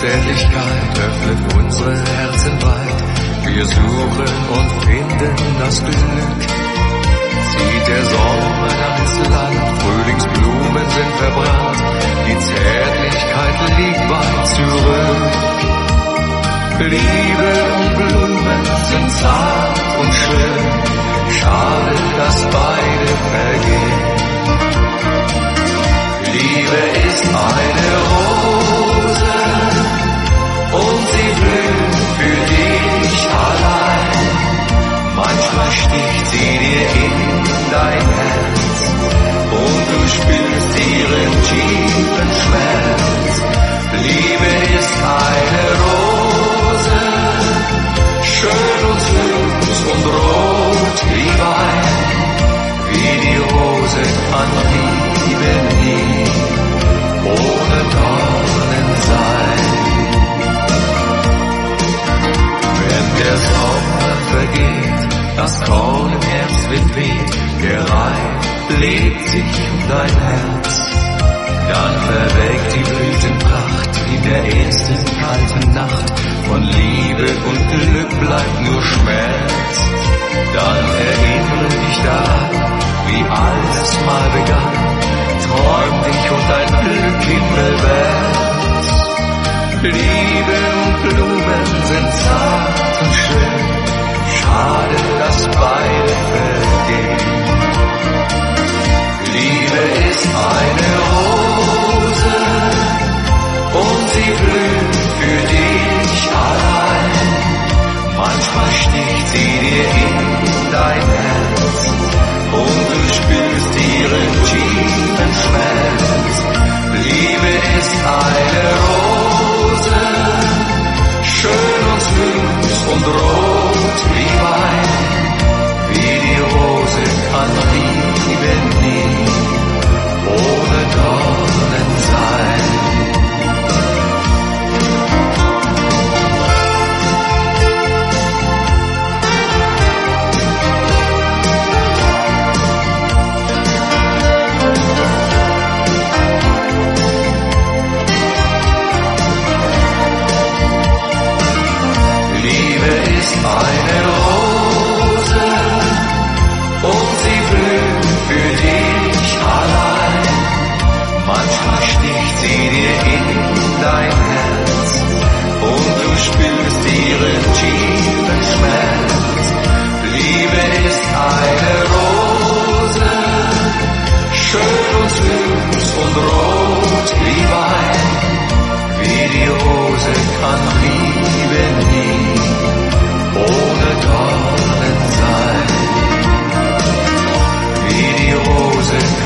Zärtlichkeit öffnet unsere Herzen weit. Wir suchen und finden das Glück. Zieht der Sommer dann ins Land, Frühlingsblumen sind verbrannt, die Zärtlichkeit liegt weit zurück. Liebe und Blumen sind zart und schön, schade, dass beide vergehen. Liebe ist eine Rose und sie blüht für dich allein. Manchmal sticht sie dir in dein Herz und du spürst ihren tiefen Schmerz. Liebe ist eine Rose, schön und süß und rot wie Wein. Wie die Rose kann Liebe nie ohne Dornen sein. Wenn der Sommer vergeht, das Korn im Herbst wird weht, der Reif legt sich um dein Herz. Dann verwelkt die Blütenpracht in der ersten kalten Nacht. Von Liebe und Glück bleibt nur Schmerz. Dann erinnere dich daran, wie alles mal begann. Träum dich und dein Glück himmelwärts. Liebe und Blumen sind zart und schön. Schade, dass beide vergehen. Liebe ist eine Rose und sie blüht für dich allein. Manchmal sticht sie dir in dein Herz und du spürst ihren tiefen Schmerz. Liebe ist eine Rose, schön und süß und rot wie Wein. Wie die Rose kann Liebe nie ohne Dornen sein. Eine Rose und sie blüht für dich allein. Manchmal sticht sie dir in dein Herz und du spürst ihren tiefen Schmerz. Liebe ist eine Rose, schön und süß und rot wie Wein. Wie die Rose kann Liebe nie ohne Dornen sein. Wie die Rose